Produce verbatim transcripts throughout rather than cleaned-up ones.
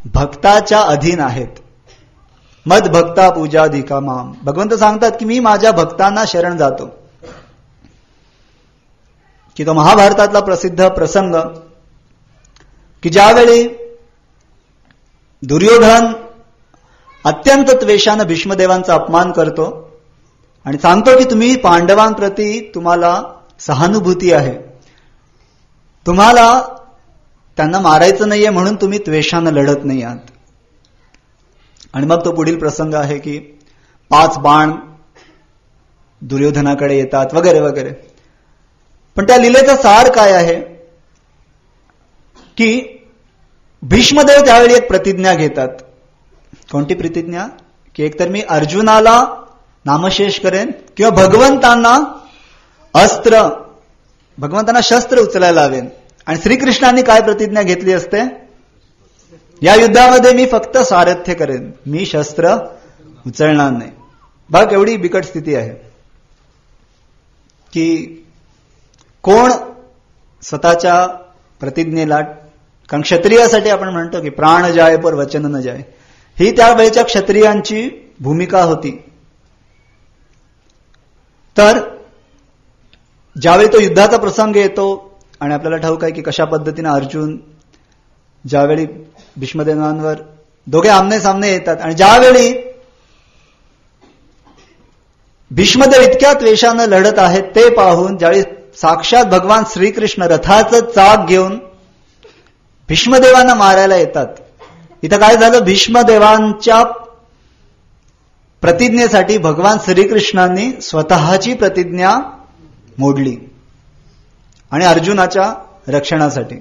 भक्ताच्या अधीन आहेत. मद भक्ता पूजाधिका माम. भगवंत सांगतात की मी माझ्या भक्तांना शरण जातो. की तो महाभारतातला प्रसिद्ध प्रसंग की ज्यावेळी दुर्योधन अत्यंत त्वेषानं भीष्मदेवांचा अपमान करतो आणि सांगतो की तुम्ही पांडवांप्रती तुम्हाला सहानुभूती आहे, तुम्हाला त्यांना मारायचं नाहीये म्हणून तुम्ही त्वेषानं लढत नाही आहात. आणि मग तो पुढील प्रसंग आहे की पाच बाण दुर्योधनाकडे येतात वगैरे वगैरे. पण त्या लीलेचा सार काय आहे की भीष्मदेव त्यावेळी एक प्रतिज्ञा घेतात. कोणती प्रतिज्ञा? की एकतर मी अर्जुनाला नामशेष करेन किंवा भगवंतांना अस्त्र भगवंतांना शस्त्र उचलायला लावेन. आणि श्रीकृष्णांनी काय प्रतिज्ञा घेतली असते? या युद्धामध्ये मी फक्त सारथ्य करेन, मी शस्त्र उचलणार नाही. बघ एवढी बिकट स्थिती आहे की कोण स्वतःच्या प्रतिज्ञेला, कारण क्षत्रियासाठी आपण म्हणतो की प्राण जाय पर वचन न जाय, ही त्यावेळेच्या क्षत्रियांची भूमिका होती. तर ज्यावेळी तो युद्धाचा प्रसंग येतो आणि आपल्याला ठाऊक आहे की कशा पद्धतीने अर्जुन ज्यावेळी भीष्मदेवांवर दोघे आमने सामने येतात आणि ज्यावेळी भीष्मदेव इतक्या त्वेषानं लढत आहेत ते पाहून ज्यावेळी साक्षात भगवान श्रीकृष्ण रथाचं चाक घेऊन भीष्मदेवांना मारायला येतात. इथं काय झालं? भीष्मदेवांच्या प्रतिज्ञेसाठी भगवान श्रीकृष्णांनी स्वतःची प्रतिज्ञा मोडली आणि अर्जुनाच्या रक्षणासाठी.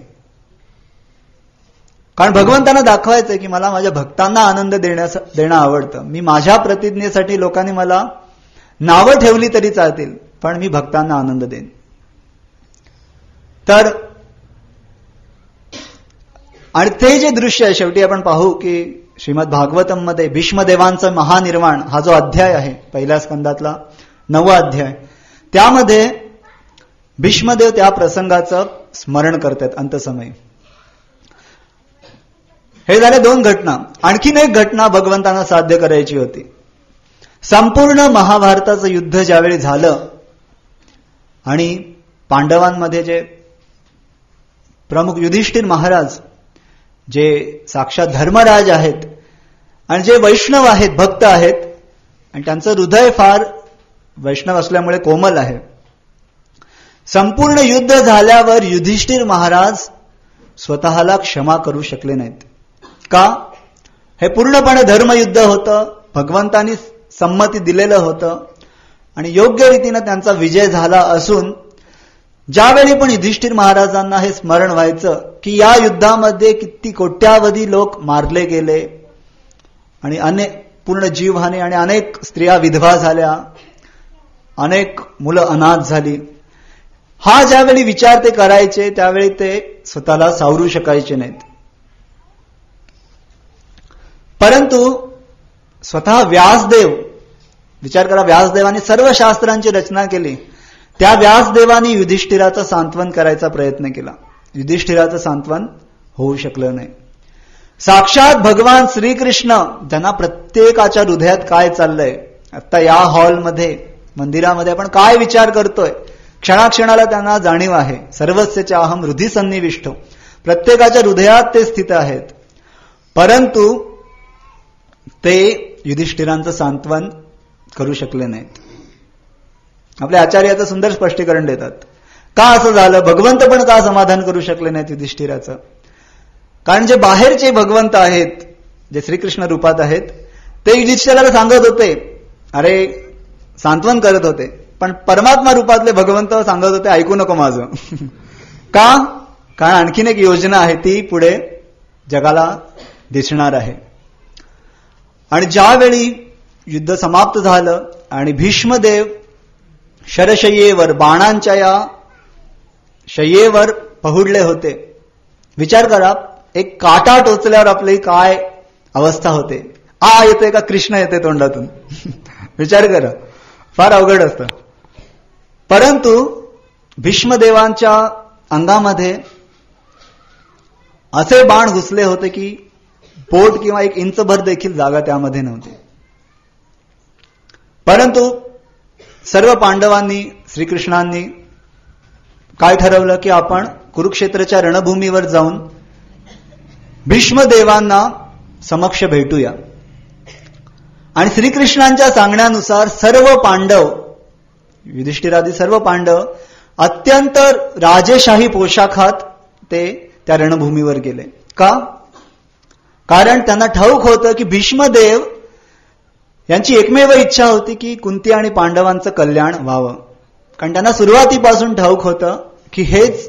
कारण भगवंतांना दाखवायचंय की मला माझ्या भक्तांना आनंद देण्यास देणं आवडतं. मी माझ्या प्रतिज्ञेसाठी लोकांनी मला नावं ठेवली तरी चालतील, पण मी भक्तांना आनंद देईन. तर आणि ते जे दृश्य आहे शेवटी आपण पाहू की श्रीमद भागवतम मध्ये भीष्मदेवांचं महानिर्वाण हा जो अध्याय आहे पहिल्या स्कंदातला नववा अध्याय, त्यामध्ये भीष्मदेव त्या प्रसंगाचं स्मरण करतात अंतसमयी. हे झाले दोन घटना. आणखीन एक घटना भगवंतांना साध्य करायची होती. संपूर्ण महाभारताचं युद्ध ज्यावेळी झालं आणि पांडवांमध्ये जे प्रमुख युधिष्ठिर महाराज जे साक्षात धर्मराज आहेत आणि जे वैष्णव आहेत, भक्त आहेत आणि त्यांचं हृदय फार वैष्णव असल्यामुळे कोमल आहे, संपूर्ण युद्ध झाल्यावर युधिष्ठिर महाराज स्वतःला क्षमा करू शकले नाहीत. का? हे पूर्णपणे धर्मयुद्ध होतं, भगवंतांनी संमती दिलेलं होतं आणि योग्य रीतीनं त्यांचा विजय झाला असून ज्यावेळी पण युधिष्ठिर महाराजांना हे स्मरण व्हायचं की या युद्धामध्ये किती कोट्यावधी लोक मारले गेले आणि अनेक पूर्ण जीवहानी आणि अनेक स्त्रिया विधवा झाल्या, अनेक मुलं अनाथ झाली, हा ज्यावेळी विचार ते करायचे त्यावेळी ते स्वतःला सावरू शकायचे नाहीत. परंतु स्वतः व्यासदेव, विचार करा, व्यासदेवाने सर्व शास्त्रांची रचना केली, त्या व्यासदेवाने युधिष्ठिराचं सांत्वन करायचा प्रयत्न केला. युधिष्ठिराचं सांत्वन होऊ शकलं नाही. साक्षात भगवान श्रीकृष्ण ज्यांना प्रत्येकाच्या हृदयात काय चाललंय, आता या हॉलमध्ये मंदिरामध्ये आपण काय विचार करतोय, क्षणाक्षणाला त्यांना जाणीव आहे. सर्वस्यच अहम हृदि सन्निविष्टो, प्रत्येकाच्या हृदयात ते स्थित आहेत. परंतु ते युधिष्ठिरांचं सांत्वन करू शकले नाहीत. आपले आचार्याचं सुंदर स्पष्टीकरण देतात. का असं झालं? भगवंत पण का समाधान करू शकले नाहीत युधिष्ठिराचं? कारण जे बाहेरचे भगवंत आहेत, जे श्रीकृष्ण रूपात आहेत, ते युधिष्ठिराला सांगत होते, अरे सांत्वन करत होते, पण परमात्मा रूपातले भगवंत सांगत होते ऐकू नको माझं. का? कारण आणखीन एक योजना आहे, ती पुढे जगाला दिसणार आहे. आणि ज्यावेळी युद्ध समाप्त झालं आणि भीष्मदेव शरशय्येवर, बाणांच्या या शय्येवर पहुडले होते, विचार करा एक काटा टोचल्यावर आपली काय अवस्था होते. आ येते का कृष्ण येते तोंडातून. विचार करा, फार अवघड असतं. परंतु भीष्मदेवांच्या अंगामध्ये असे बाण घुसले होते की पोट किंवा एक इंचभर देखील जागा त्यामध्ये नव्हती. परंतु सर्व पांडवांनी, श्रीकृष्णांनी काय ठरवलं की आपण कुरुक्षेत्राच्या रणभूमीवर जाऊन भीष्मदेवांना समक्ष भेटूया. आणि श्रीकृष्णांच्या सांगण्यानुसार सर्व पांडव, युधिष्ठिरादी सर्व पांडव अत्यंत राजेशाही पोशाखात ते त्या रणभूमीवर गेले. का? कारण त्यांना ठाऊक होतं की भीष्मदेव यांची एकमेव इच्छा होती की कुंती आणि पांडवांचं कल्याण व्हावं. कारण त्यांना सुरुवातीपासून ठाऊक होतं की हेच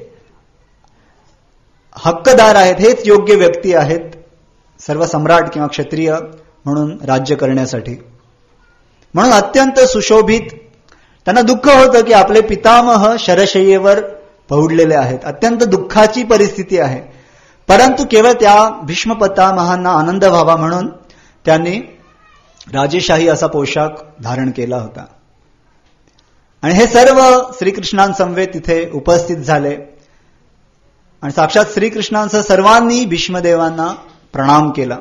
हक्कदार आहेत, हेच योग्य व्यक्ती आहेत सर्व सम्राट किंवा क्षत्रिय म्हणून राज्य करण्यासाठी. म्हणून अत्यंत सुशोभित त्यांना दुःख होतं की आपले पितामह शरशय्येवर पहुडलेले आहेत. अत्यंत दुःखाची परिस्थिती आहे. परंतु केवळ त्या भीष्म पितामहांना आनंद व्हावा म्हणून त्यांनी राजेशाही असा पोशाख धारण केला होता. आणि हे सर्व श्रीकृष्णांसमवेत तिथे उपस्थित झाले. आणि साक्षात श्रीकृष्णांसह सर्वांनी भीष्मदेवांना प्रणाम केला.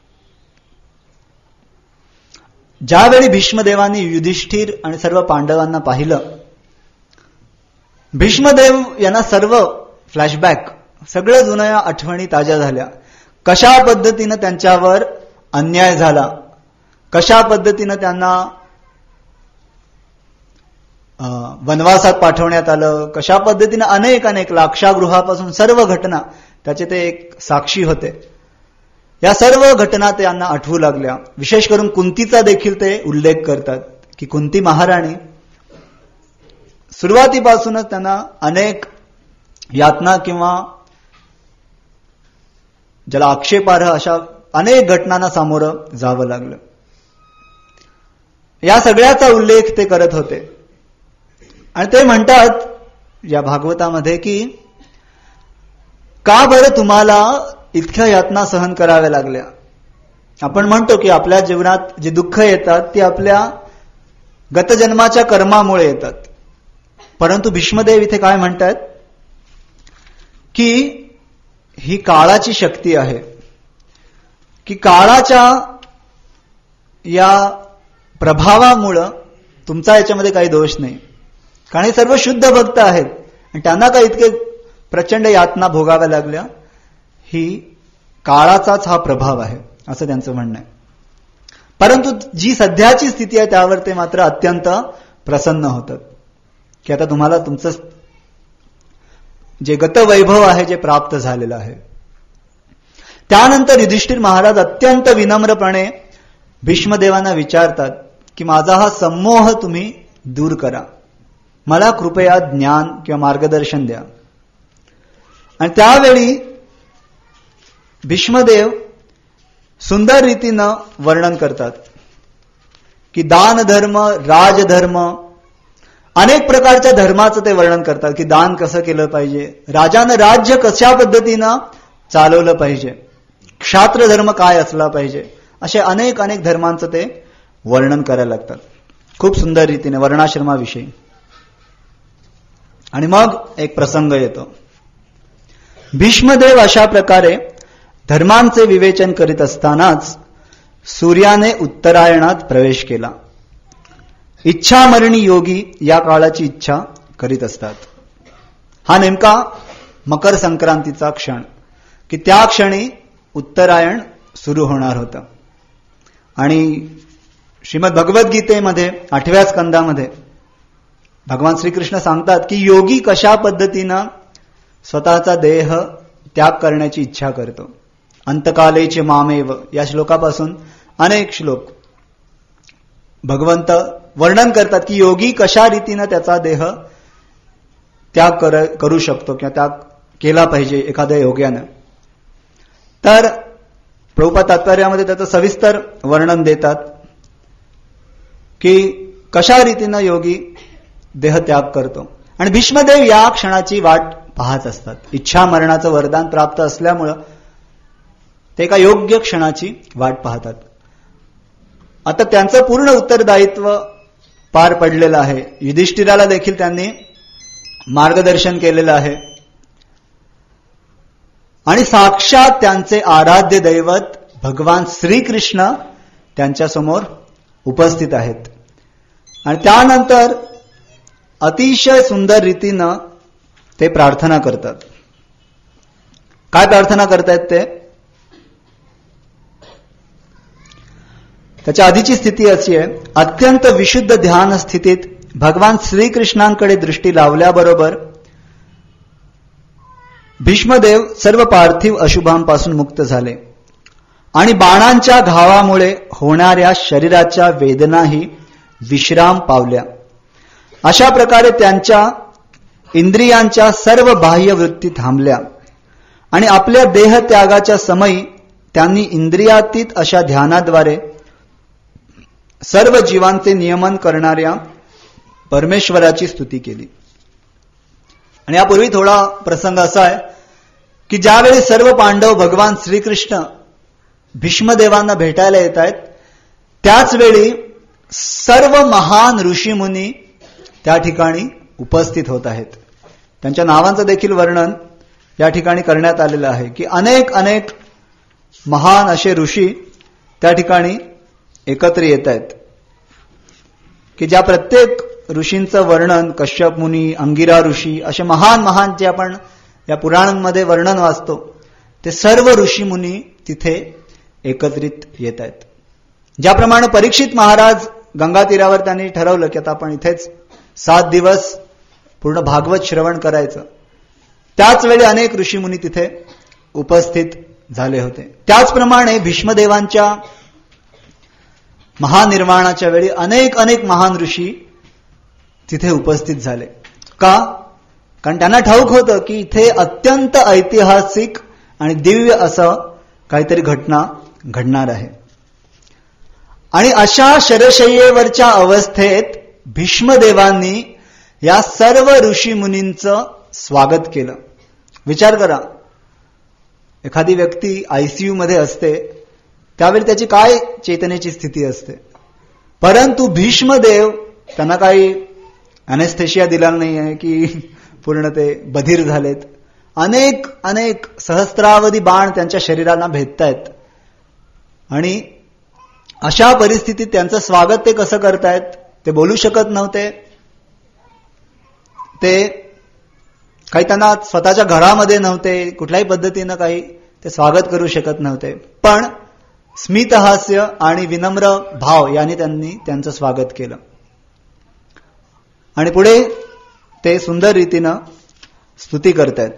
ज्यावेळी भीष्मदेवांनी युधिष्ठिर आणि सर्व पांडवांना पाहिलं, भीष्मदेव यांना सर्व फ्लॅशबॅक, सगळ्या जुन्या आठवणी ताज्या झाल्या. कशा पद्धतीनं त्यांच्यावर अन्याय झाला, कशा पद्धतीनं त्यांना वनवासात पाठवण्यात आलं, कशा पद्धतीनं अनेक अनेक लाक्षागृहापासून सर्व घटना त्याचे ते एक साक्षी होते. या सर्व घटना त्यांना आठवू लागल्या. विशेष करून कुंतीचा देखील ते उल्लेख करतात की कुंती महाराणी सुरुवातीपासूनच त्यांना अनेक यातना किंवा ज्याला आक्षेपार्ह अशा अनेक घटनांना सामोरं जावं लागलं. या सगळ्याचा उल्लेख ते करत होते. आणि ते म्हणतात या भागवतामध्ये की का बरं तुम्हाला इतक्या यातना सहन कराव्या लागल्या. आपण म्हणतो की आपल्या जीवनात जे दुःख येतात ती आपल्या गतजन्माच्या कर्मामुळे येतात. परंतु भीष्मदेव इथे काय म्हणतात की ही काळाची शक्ती आहे, की काळाच्या या प्रभावामुळं तुमचा याच्यामध्ये काही दोष नाही. कारण हे सर्व शुद्ध भक्त आहेत आणि त्यांना काय इतके प्रचंड यातना भोगाव्या लागल्या, ही काळाचाच हा प्रभाव आहे असं त्यांचं म्हणणं आहे. परंतु जी सध्याची स्थिती आहे त्यावर ते मात्र अत्यंत प्रसन्न होतात की आता तुम्हाला तुमचं जे गतवैभव आहे जे प्राप्त झालेलं आहे. त्यानंतर युधिष्ठिर महाराज अत्यंत विनम्रपणे भीष्मदेवांना विचारतात की माझा हा संमोह तुम्ही दूर करा, मला कृपया ज्ञान किंवा मार्गदर्शन द्या. आणि त्यावेळी भीष्मदेव सुंदर रीतीनं वर्णन करतात की दान धर्म, राजधर्म, अनेक प्रकारच्या धर्माचं ते वर्णन करतात की दान कसं केलं पाहिजे, राजानं राज्य कशा पद्धतीनं चालवलं पाहिजे, क्षात्र धर्म काय असला पाहिजे, असे अनेक अनेक धर्मांचं ते वर्णन करायला लागतात खूप सुंदर रीतीने वर्णाश्रमाविषयी. आणि मग एक प्रसंग येतो. भीष्मदेव अशा प्रकारे धर्मांचे विवेचन करीत असतानाच सूर्याने उत्तरायणात प्रवेश केला. इच्छामरणी योगी या काळाची इच्छा करीत असतात. हा नेमका मकर संक्रांतीचा क्षण की त्या क्षणी उत्तरायण सुरू होणार होतं. आणि श्रीमद भगवद्गीतेमध्ये आठव्या स्कंदामध्ये भगवान श्रीकृष्ण सांगतात की योगी कशा पद्धतीनं स्वतःचा देह त्याग करण्याची इच्छा करतो. अंतकालेचे मामेव या श्लोकापासून अनेक श्लोक भगवंत वर्णन करतात की योगी कशा रीतीनं त्याचा देह त्याग कर, करू शकतो किंवा त्याग केला पाहिजे एखाद्या योग्यानं. तर प्रभुपाद तात्पर्यामध्ये त्याचं सविस्तर वर्णन देतात की कशा रीतीनं योगी देह त्याग करतो. आणि भीष्मदेव या क्षणाची वाट पाहत असतात. इच्छा मरणाचं वरदान प्राप्त असल्यामुळं ते एका योग्य क्षणाची वाट पाहतात. आता त्यांचं पूर्ण उत्तरदायित्व पार पडलेलं आहे. युधिष्ठिराला देखील त्यांनी मार्गदर्शन केलेलं आहे. आणि साक्षात त्यांचे आराध्य दैवत भगवान श्रीकृष्ण त्यांच्यासमोर उपस्थित आहेत. आणि त्यानंतर अतिशय सुंदर रीतीनं ते प्रार्थना करतात. काय प्रार्थना करतायत ते? त्याच्या आधीची स्थिती अशी आहे, अत्यंत विशुद्ध ध्यान स्थितीत भगवान श्रीकृष्णांकडे दृष्टी लावल्याबरोबर भीष्मदेव सर्व पार्थिव अशुभांपासून मुक्त झाले आणि बाणांच्या घावामुळे होणाऱ्या शरीराच्या वेदनाही विश्राम पावल्या. अशा प्रकारे त्यांच्या इंद्रियांच्या सर्व बाह्य वृत्ती थांबल्या आणि आपल्या देहत्यागाच्या समयी त्यांनी इंद्रियातीत अशा ध्यानाद्वारे सर्व जीवांचे नियमन करणाऱ्या परमेश्वराची स्तुती केली. आणि यापूर्वी थोडा प्रसंग असा आहे की ज्यावेळी सर्व पांडव भगवान श्रीकृष्ण भीष्मदेवांना भेटायला येत आहेत, त्याच वेळी सर्व महान ऋषीमुनी त्या ठिकाणी उपस्थित होत आहेत. त्यांच्या नावांचं देखील वर्णन या ठिकाणी करण्यात आलेलं आहे की अनेक अनेक महान असे ऋषी त्या ठिकाणी एकत्र येत आहेत की ज्या प्रत्येक ऋषींचं वर्णन, कश्यप मुनी, अंगिरा ऋषी, असे महान महान जे आपण या पुराणांमध्ये वर्णन वाचतो, ते सर्व ऋषी मुनी तिथे एकत्रित येत आहेत. ज्याप्रमाणे परीक्षित महाराज गंगा तीरावर त्यांनी ठरवलं की आता आपण इथेच सात दिवस पूर्ण भागवत श्रवण करायचं, त्याच वेळी अनेक ऋषी मुनी तिथे उपस्थित झाले होते. त्याचप्रमाणे भीष्मदेवांच्या महानिर्वाणाच्या वेळी अनेक अनेक महान ऋषी तिथे उपस्थित झाले. का? कारण त्यांना ठाऊक होतं की इथे अत्यंत ऐतिहासिक आणि दिव्य असं काहीतरी घटना घडणार आहे. आणि अशा शरशय्येवरच्या अवस्थेत भीष्मदेवांनी या सर्व ऋषी मुनींचं स्वागत केलं. विचार करा, एखादी व्यक्ती आयसीयू मध्ये असते त्यावेळी त्याची काय चेतनेची स्थिती असते, परंतु भीष्मदेव त्यांना काही अनेस्थेशिया दिला नाही आहे की पूर्ण ते बधीर झालेत. अनेक अनेक सहस्त्रावधी बाण त्यांच्या शरीराला भेदतायत आणि अशा परिस्थितीत त्यांचं स्वागत ते कसं करतायत ते बोलू शकत नव्हते. ते काही त्यांना स्वतःच्या घरामध्ये नव्हते, कुठल्याही पद्धतीनं काही ते स्वागत करू शकत नव्हते, पण स्मितहास्य आणि विनम्र भाव याने त्यांनी त्यांचं स्वागत केलं. आणि पुढे ते सुंदर रीतीनं स्तुती करतायत.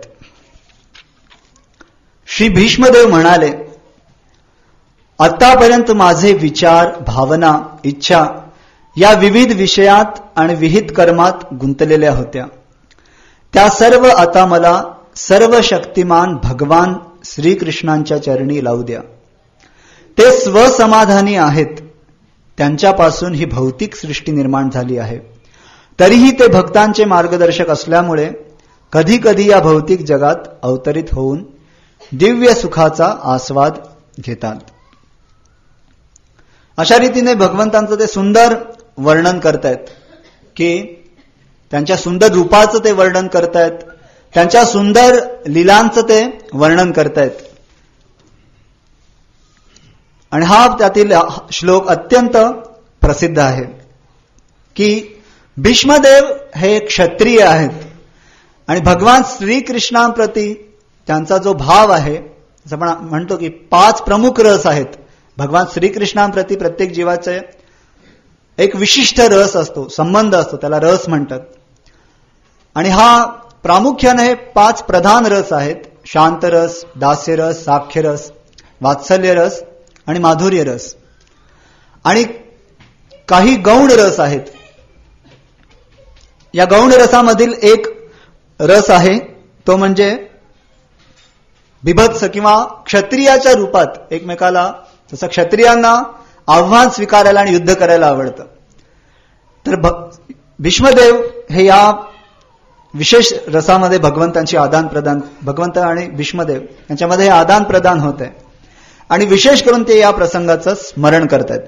श्री भीष्मदेव म्हणाले, आतापर्यंत माझे विचार, भावना, इच्छा या विविध विषयात आणि विहित कर्मात गुंतलेल्या होत्या. त्या सर्व आता मला सर्व शक्तिमान भगवान श्रीकृष्णांच्या चरणी लावू द्या. ते स्वसमाधानी आहेत, त्यांच्यापासून ही भौतिक सृष्टी निर्माण झाली आहे. तरीही ते भक्तांचे मार्गदर्शक असल्यामुळे कधी कधी या भौतिक जगात अवतरित होऊन दिव्य सुखाचा आस्वाद घेतात. अशा रीतीने भगवंतांचं ते सुंदर वर्णन करतायत की त्यांच्या सुंदर रूपाचं ते वर्णन करतायत, त्यांच्या सुंदर लीलांचं ते वर्णन करतायत. आणि हा त्यातील श्लोक अत्यंत प्रसिद्ध आहे की भीष्मदेव हे क्षत्रिय आहेत आणि भगवान श्रीकृष्णांप्रती त्यांचा जो भाव आहे, जसं आपण म्हणतो की पाच प्रमुख रस आहेत. भगवान श्रीकृष्णांप्रती प्रत्येक जीवाचे एक विशिष्ट रस असतो, संबंध असतो, त्याला रस म्हणतात. आणि हा प्रामुख्याने पाच प्रधान रस आहेत: शांतरस, दास्यरस, साख्यरस, वात्सल्यरस आणि माधुर्य रस. आणि काही गौण रस आहेत. या गौण रसामधील एक रस आहे तो म्हणजे बिभत्स किंवा क्षत्रियाच्या रूपात एकमेकाला, जसं क्षत्रियांना आव्हान स्वीकारायला आणि युद्ध करायला आवडतं, तर भीष्मदेव हे या विशेष रसामध्ये भगवंतांची आदान प्रदान, भगवंत आणि भीष्मदेव यांच्यामध्ये हे आदान प्रदान होत आहे. आणि विशेष करून ते या प्रसंगाचं स्मरण करतात.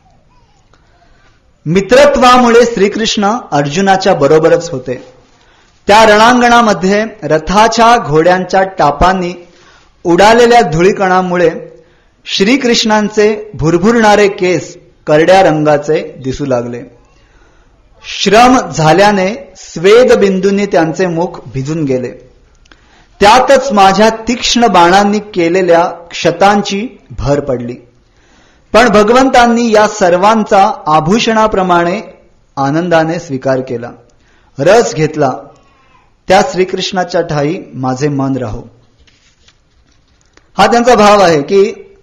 मित्रत्वामुळे श्रीकृष्ण अर्जुनाच्या बरोबरच होते. त्या रणांगणामध्ये रथाच्या घोड्यांच्या टापांनी उडालेल्या धुळीकणामुळे श्रीकृष्णांचे भुरभुरणारे केस करड्या रंगाचे दिसू लागले. श्रम झाल्याने स्वेद बिंदूंनी त्यांचे मुख भिजून गेले. त्यातच माझ्या तीक्ष्ण बाणांनी केलेल्या क्षतांची भर पडली. पण भगवंतांनी या सर्वांचा आभूषणाप्रमाणे आनंदाने स्वीकार केला, रस घेतला. त्या श्रीकृष्णाच्या ठाई माझे मन राहो. हा त्यांचा भाव आहे की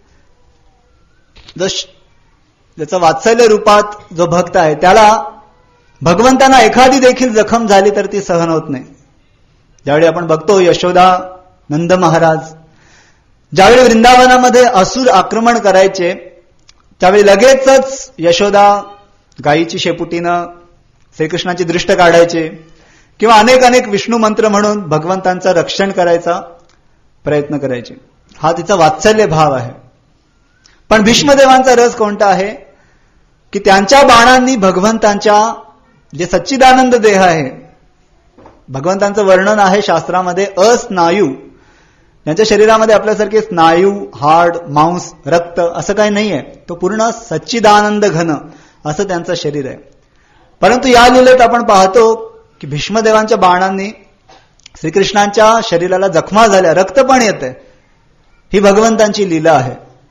ज्याचा वात्सल्य रूपात जो भक्त आहे त्याला भगवंतांना एखादी देखील जखम झाली तर ती सहन होत नाही. ज्यावेळी आपण बघतो यशोदा नंद महाराज ज्यावेळी वृंदावनामध्ये असुर आक्रमण करायचे त्यावेळी लगेचच यशोदा गायीची शेपुटीनं श्रीकृष्णाची दृष्ट काढायचे किंवा अनेक अनेक विष्णू मंत्र म्हणून भगवंतांचं रक्षण करायचा प्रयत्न करायचे. हा तिचा वात्सल्य भाव आहे. पण भीष्मदेवांचा रस कोणता आहे की त्यांच्या बाणांनी भगवंतांच्या जे सच्चिदानंद देह आहे, भगवंतांचं वर्णन आहे शास्त्रामध्ये अस्नायू. त्यांच्या शरीरामध्ये आपल्यासारखे स्नायू, हाड, मांस, रक्त असं काही नाहीये. तो पूर्ण सच्चिदानंद घन असं त्यांचं शरीर आहे. परंतु या लीलेत आपण पाहतो की भीष्मदेवांच्या बाणांनी श्रीकृष्णांच्या शरीराला जखमा झाल्या, रक्त पण येते. ही भगवंतांची लीला आहे.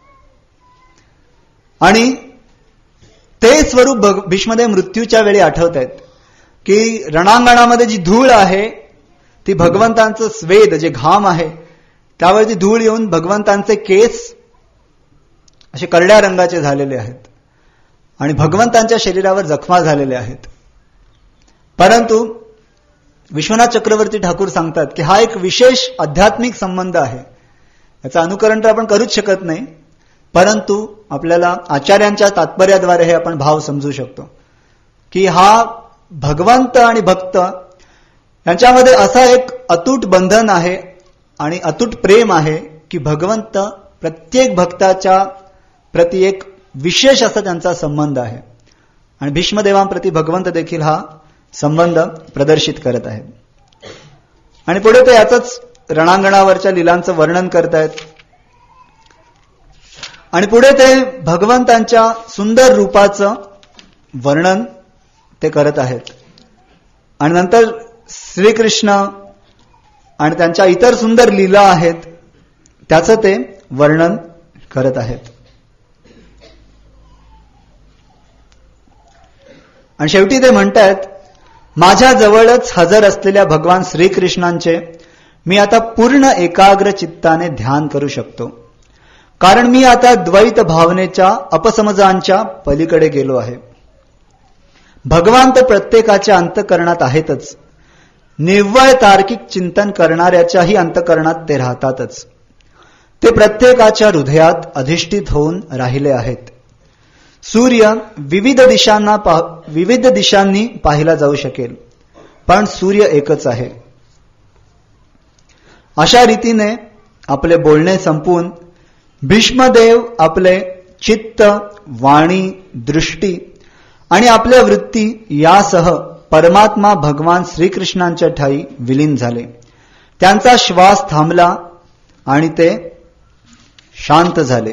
आणि ते स्वरूप भीष्मदेव मृत्यूच्या वेळी आठवत आहेत की रणांगणामध्ये जी धूळ आहे ती भगवंतांचं स्वेद जे घाम आहे त्यावेळी ती धूळ येऊन भगवंतांचे केस असे करड्या रंगाचे झालेले आहेत आणि भगवंतांच्या शरीरावर जखमा झालेल्या आहेत. परंतु विश्वनाथ चक्रवर्ती ठाकूर सांगतात की हा एक विशेष आध्यात्मिक संबंध आहे. याचं अनुकरण तर आपण करूच शकत नाही, परंतु आपल्याला आचार्यांच्या तात्पर्याद्वारे हे आपण भाव समजू शकतो की हा भगवंत आणि भक्त यांच्यामध्ये असा एक अतूट बंधन आहे आणि अतूट प्रेम आहे की भगवंत प्रत्येक भक्ताच्या प्रति एक विशेष असा त्यांचा संबंध आहे आणि भीष्मदेवांप्रती भगवंत देखील हा संबंध प्रदर्शित करत आहे. आणि पुढे ते याचंच रणांगणावरच्या लीलांचं वर्णन करतायत आणि पुढे ते भगवंतांच्या सुंदर रूपाचं वर्णन ते करत आहेत. आणि नंतर श्रीकृष्ण आणि त्यांच्या इतर सुंदर लीला आहेत त्याचं ते वर्णन करत आहेत. आणि शेवटी ते म्हणतात, माझ्या जवळच हजर असलेल्या भगवान श्रीकृष्णांचे मी आता पूर्ण एकाग्र चित्ताने ध्यान करू शकतो, कारण मी आता द्वैत भावनेच्या अपसमजांच्या पलीकडे गेलो आहे. भगवान तर प्रत्येकाच्या अंतःकरणात आहेतच, निव्वळ तार्किक चिंतन करणाऱ्याच्याही अंतःकरणात ते राहतातच. ते प्रत्येकाच्या हृदयात अधिष्ठित होऊन राहिले आहेत. सूर्य विविध दिशांना विविध दिशांनी पाहिला जाऊ शकेल, पण सूर्य एकच आहे. अशा रीतीने आपले बोलणे संपून भीष्मदेव आपले चित्त, वाणी, दृष्टी आणि आपल्या वृत्ती यासह परमात्मा भगवान श्रीकृष्णांच्या ठाई विलीन झाले. त्यांचा श्वास थांबला आणि ते शांत झाले.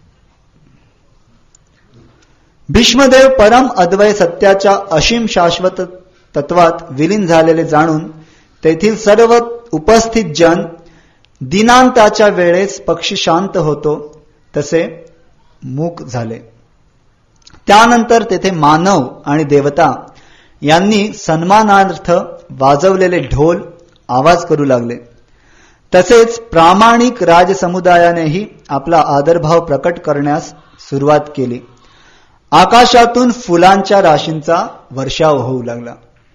भीष्मदेव परम अद्वय सत्याच्या असीम शाश्वत तत्वात विलीन झालेले जाणून तेथील सर्व उपस्थित जन दिनांताच्या वेळेस पक्षी शांत होतो तसे मूक झाले. त्यानंतर तेथे मानव आणि देवता यांनी सन्मानार्थ वाजवलेले ढोल आवाज करू लागले. तसेच प्रामाणिक राजसमुदायानेही आपला आदरभाव प्रकट करण्यास सुरुवात केली. आकाशातून फुलांच्या राशींचा वर्षाव होऊ लागला.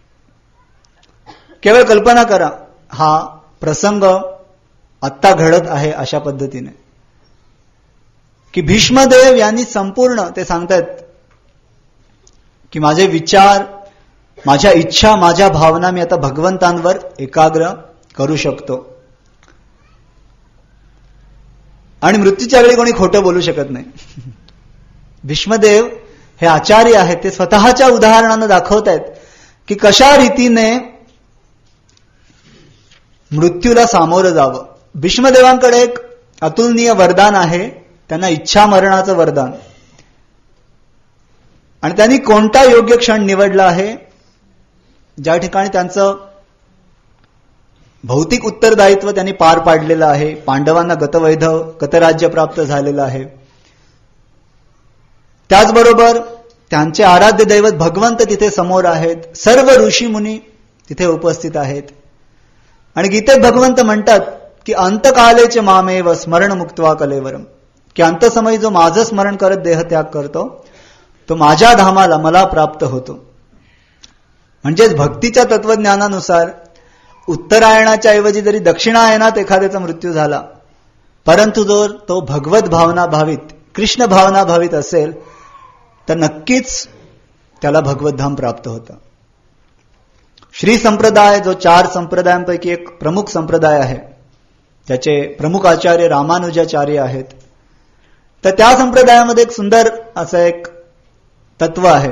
केवळ कल्पना करा, हा प्रसंग आत्ता घडत आहे अशा पद्धतीने की भीष्मदेव यांनी संपूर्ण ते सांगतात की माझे विचार, माझ्या इच्छा, माझ्या भावना मी आता भगवंतांवर एकाग्र करू शकतो. आणि मृत्यूच्या वेळी कोणी खोटं बोलू शकत नाही. भीष्मदेव हे आचार्य आहेत, ते स्वतःच्या उदाहरणानं दाखवत आहेत की कशा रीतीने मृत्यूला सामोरं जावं. भीष्मदेवांकडे एक अतुलनीय वरदान आहे त्यांना इच्छा मरणाचं वरदान. आणि त्यांनी कोणता योग्य क्षण निवडला आहे, ज्या ठिकाणी त्यांचं भौतिक उत्तरदायित्व त्यांनी पार पाडलेलं आहे. पांडवांना गतवैधव गतराज्य प्राप्त झालेलं आहे. त्याचबरोबर त्यांचे आराध्य दैवत भगवंत तिथे समोर आहेत. सर्व ऋषी मुनी तिथे उपस्थित आहेत. आणि गीतेत भगवंत म्हणतात की अंतकालेचे मामेव स्मरण मुक्त्वा कलेवरम, की अंतसमयी जो माझं स्मरण करत देहत्याग करतो तो माझ्या धामाला मला प्राप्त होतो. म्हणजेच भक्तीच्या तत्वज्ञानानुसार उत्तरायणाच्या ऐवजी जरी दक्षिणायनात एखाद्याचा मृत्यू झाला, परंतु जर तो भगवत भावना भावित कृष्ण भावना भावित असेल तर नक्कीच त्याला भगवतधाम प्राप्त होतं. श्री संप्रदाय जो चार संप्रदायांपैकी एक प्रमुख संप्रदाय आहे, त्याचे प्रमुख आचार्य रामानुजाचार्य आहेत, तर त्या संप्रदायामध्ये एक सुंदर असं एक तत्व आहे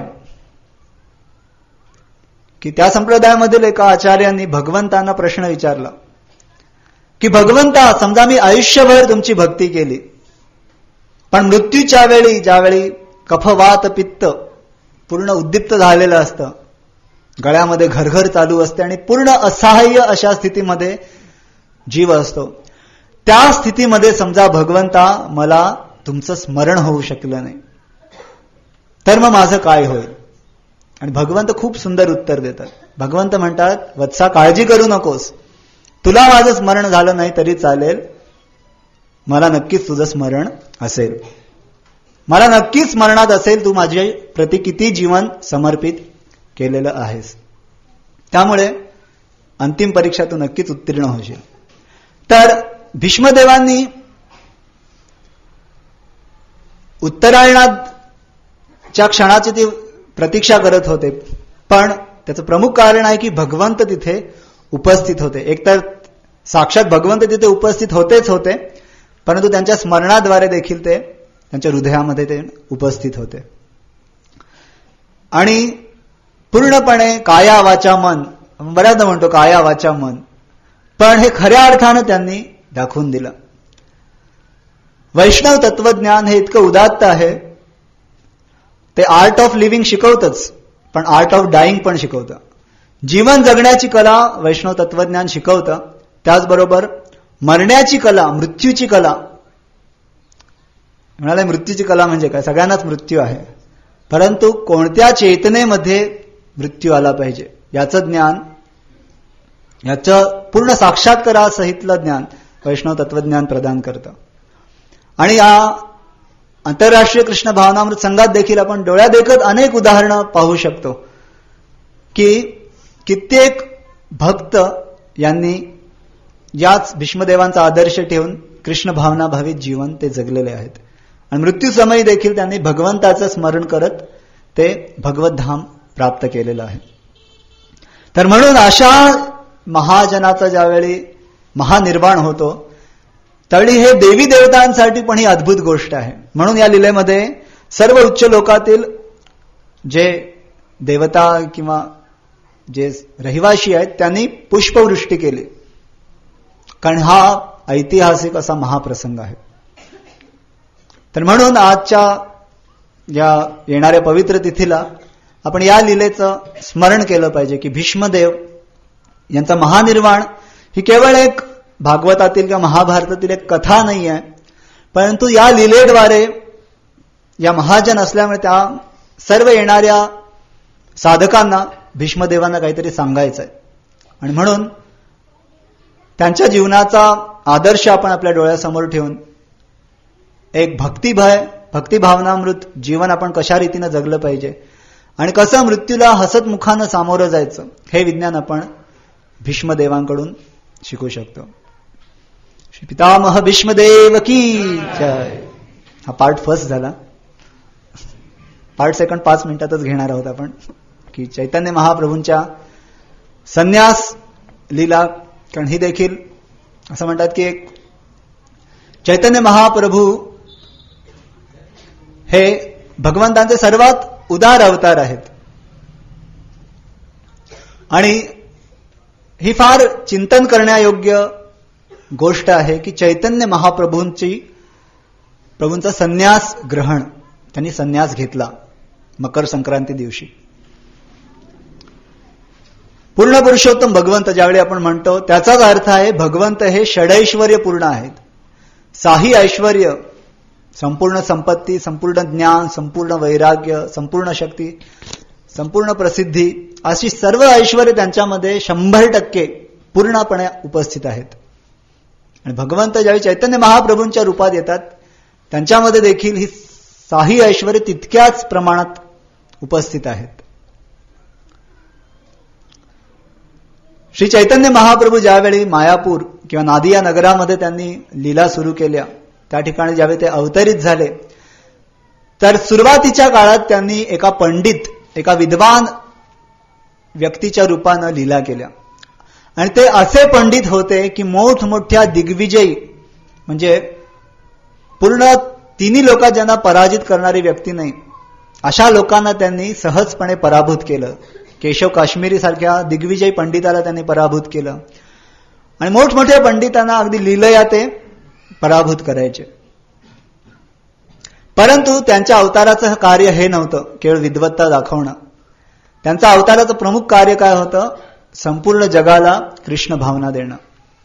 की त्या संप्रदायामधील एका आचार्यांनी भगवंतांना प्रश्न विचारला की भगवंता, समजा मी आयुष्यभर तुमची भक्ती केली, पण मृत्यूच्या वेळी ज्यावेळी कफवात पित्त पूर्ण उद्दीप्त झालेलं असतं, गळ्यामध्ये घरघर चालू असते आणि पूर्ण असहाय्य अशा स्थितीमध्ये जीव असतो, त्या स्थितीमध्ये समजा भगवंता मला तुमचं स्मरण होऊ शकलं नाही, तर मग माझं काय होईल? आणि भगवंत खूप सुंदर उत्तर देतात. भगवंत म्हणतात, वत्सा काळजी करू नकोस, तुला माझं स्मरण झालं नाही तरी चालेल, मला नक्कीच तुझं स्मरण असेल, मला नक्कीच स्मरणात असेल तू माझ्या प्रति किती जीवन समर्पित केलेलं आहेस, त्यामुळे अंतिम परीक्षा तू नक्कीच उत्तीर्ण होशील. तर भीष्मदेवांनी उत्तरायणाच्या क्षणाची ती प्रतीक्षा करत होते, पण त्याचं प्रमुख कारण आहे की भगवंत तिथे उपस्थित होते. एकतर साक्षात भगवंत तिथे उपस्थित होतेच होते, परंतु त्यांच्या स्मरणाद्वारे देखील ते त्यांच्या हृदयामध्ये ते उपस्थित होते. आणि पूर्णपणे काया वाचा मन, बऱ्याचदा म्हणतो काया वाचा मन, पण हे खऱ्या अर्थानं त्यांनी दाखवून दिलं. वैष्णव तत्वज्ञान हे इतकं उदात्त आहे, ते आर्ट ऑफ लिव्हिंग शिकवतच, पण आर्ट ऑफ डाईंग पण शिकवतं. जीवन जगण्याची कला वैष्णव तत्वज्ञान शिकवतं, त्याचबरोबर मरण्याची कला, मृत्यूची कला. म्हणाले मृत्यूची कला म्हणजे काय? सगळ्यांनाच मृत्यू आहे, परंतु कोणत्या चेतनेमध्ये मृत्यू आला पाहिजे याचं ज्ञान, याचं पूर्ण साक्षात्कारासहितलं ज्ञान वैष्णव तत्वज्ञान प्रदान करतं. आणि या आंतरराष्ट्रीय कृष्ण भावनामृत संघात देखील आपण डोळ्या देखत अनेक उदाहरणं पाहू शकतो की कित्येक भक्त यांनी याच भीष्मदेवांचा आदर्श ठेवून कृष्ण भावना भावित जीवन ते जगलेले आहेत. आणि मृत्यू समयी देखील त्यांनी भगवंताचं स्मरण करत ते भगवत धाम प्राप्त केलेलं आहे. तर म्हणून अशा महाजनाचा ज्यावेळी महानिर्वाण होतो त्यावेळी हे देवी देवतांसाठी पण ही अद्भुत गोष्ट आहे. म्हणून या लीलेमध्ये सर्व उच्च लोकातील जे देवता किंवा जे रहिवाशी आहेत त्यांनी पुष्पवृष्टी केली, कारण हा ऐतिहासिक असा महाप्रसंग आहे. तर म्हणून आजच्या या येणाऱ्या पवित्र तिथीला आपण या लीलेचं स्मरण केलं पाहिजे की भीष्मदेव यांचा महानिर्वाण ही केवळ एक भागवतातील किंवा महाभारतातील एक कथा नाही आहे, परंतु या लीलेद्वारे या महाजन असल्यामुळे त्या सर्व येणाऱ्या साधकांना भीष्मदेवांना काहीतरी सांगायचं आहे. आणि म्हणून त्यांच्या जीवनाचा आदर्श आपण आपल्या डोळ्यासमोर ठेवून एक भक्तिभय भक्तिभावनामृत जीवन आपण कशा रीतीनं जगलं पाहिजे आणि कसं मृत्यूला हसतमुखानं सामोरं जायचं हे विज्ञान आपण भीष्मदेवांकडून शिकू शकतो. श्री पितामह भीष्मदेव की जय. हा पार्ट फर्स्ट झाला. पार्ट सेकंड पाच मिनिटातच घेणार आहोत आपण की चैतन्य महाप्रभूंच्या संन्यास लीला, कारण ही देखील असं म्हणतात की एक चैतन्य महाप्रभू हे भगवंतांचे सर्वात उदार अवतार आहेत. आणि ही फार चिंतन करण्यायोग्य गोष्ट आहे की चैतन्य महाप्रभूंची प्रभूंचा संन्यास ग्रहण, त्यांनी संन्यास घेतला मकर संक्रांती दिवशी. पूर्ण पुरुषोत्तम भगवंत ज्यावेळी आपण म्हणतो त्याचाच अर्थ आहे भगवंत हे षडैश्वर्य पूर्ण आहेत. साही ऐश्वर्य, संपूर्ण संपत्ती, संपूर्ण ज्ञान, संपूर्ण वैराग्य, संपूर्ण शक्ती, संपूर्ण प्रसिद्धी, अशी सर्व ऐश्वर्य त्यांच्यामध्ये शंभर टक्के पूर्णपणे उपस्थित आहेत. आणि भगवंत ज्यावेळी चैतन्य महाप्रभूंच्या रूपात येतात त्यांच्यामध्ये देखील ही साही ऐश्वर्य तितक्याच प्रमाणात उपस्थित आहेत. श्री चैतन्य महाप्रभू ज्यावेळी मायापूर किंवा नादिया नगरामध्ये त्यांनी लीला सुरू केल्या, त्या ठिकाणी ज्यावेळी ते अवतरित झाले, तर सुरुवातीच्या काळात त्यांनी एका पंडित, एका विद्वान व्यक्तीच्या रूपानं लीला केल्या. आणि ते असे पंडित होते की मोठमोठ्या दिग्विजयी, म्हणजे पूर्ण तिन्ही लोकात ज्यांना पराजित करणारी व्यक्ती नाही अशा लोकांना त्यांनी सहजपणे पराभूत केलं. केशव काश्मीरी सारख्या दिग्विजयी पंडिताला त्यांनी पराभूत केलं. आणि मोठमोठ्या पंडितांना अगदी लीलया ते पराभूत करायचे. परंतु त्यांच्या अवताराचं कार्य हे नव्हतं केवळ विद्वत्ता दाखवणं. त्यांच्या अवताराचं प्रमुख कार्य काय होतं? संपूर्ण जगाला कृष्ण भावना देणं.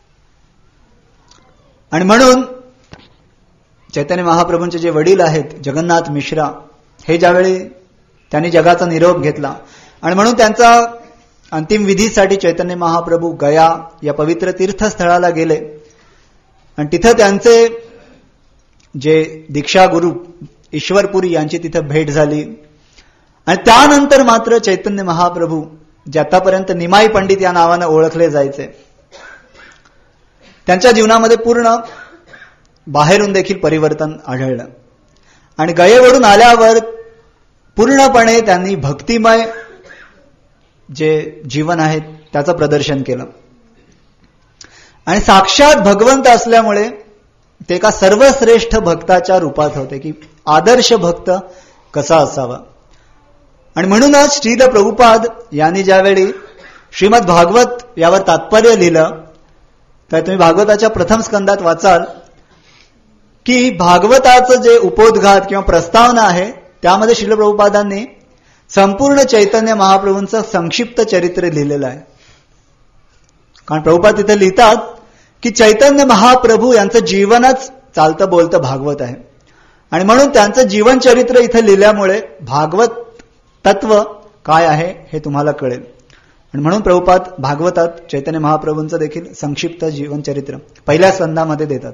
आणि म्हणून चैतन्य महाप्रभूंचे जे वडील आहेत जगन्नाथ मिश्रा, हे ज्यावेळी त्यांनी जगाचा निरोप घेतला आणि म्हणून त्यांचा अंतिम विधीसाठी चैतन्य महाप्रभू गया या पवित्र तीर्थस्थळाला गेले. आणि तिथं त्यांचे जे दीक्षा गुरु ईश्वरपुरी यांची तिथं भेट झाली. आणि त्यानंतर मात्र चैतन्य महाप्रभू, जे आतापर्यंत निमाई पंडित या नावानं ओळखले जायचे, त्यांच्या जीवनामध्ये पूर्ण बाहेरून देखील परिवर्तन आढळलं. आणि गयेवरून आल्यावर पूर्णपणे त्यांनी भक्तिमय जे जीवन आहे त्याचं प्रदर्शन केलं. आणि साक्षात भगवंत असल्यामुळे ते एका सर्वश्रेष्ठ भक्ताच्या रूपात होते की आदर्श भक्त कसा असावा. आणि म्हणूनच श्रील प्रभुपाद यांनी ज्यावेळी श्रीमद भागवत यावर तात्पर्य लिहिलं, तर तुम्ही भागवताच्या प्रथम स्कंदात वाचाल की भागवताचं जे उपोद्घात किंवा प्रस्तावना आहे त्यामध्ये श्रील प्रभुपादांनी संपूर्ण चैतन्य महाप्रभूंचं संक्षिप्त चरित्र लिहिलेलं आहे. कारण प्रभुपाद तिथे लिहितात की चैतन्य महाप्रभू यांचं जीवनच चालतं बोलतं भागवत आहे. आणि म्हणून त्यांचं जीवनचरित्र इथे लिहिल्यामुळे भागवत तत्व काय आहे हे तुम्हाला कळेल. आणि म्हणून प्रभुपाद भागवतात चैतन्य महाप्रभूंचं देखील संक्षिप्त जीवनचरित्र पहिल्या स्कंदामध्ये देतात.